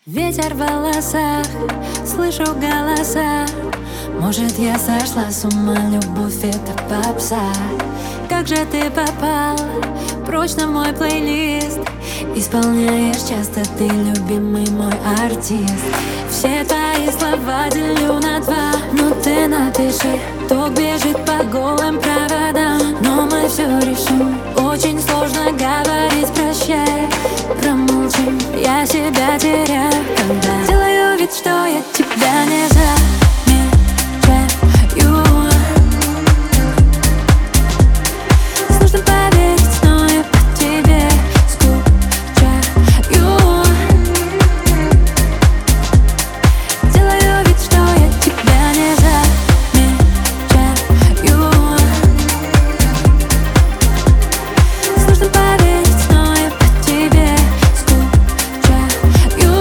Ветер в волосах, слышу голоса. Может, я сошла с ума, любовь — это попса. Как же ты попал прочно в мой плейлист? Исполняешь часто ты, любимый мой артист. Все твои слова делю на два, но ты напиши: ток бежит по голым проводам. Но мы все решим, очень сложно говорить прощай. Промолчим, я себя теряю, когда делаю вид, что я тебя не замечаю. Сложно поверить, но я по тебе скучаю. Делаю вид, что я тебя не замечаю. Сложно поверить, но я по тебе скучаю.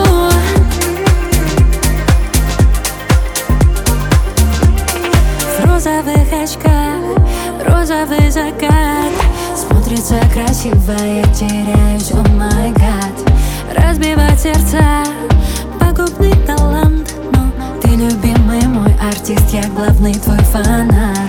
В розовых очках розовый закат смотрится красиво, я теряюсь, о май гад. Разбивать сердца — пагубный талант, но ты любимый мой артист, я главный твой фанат.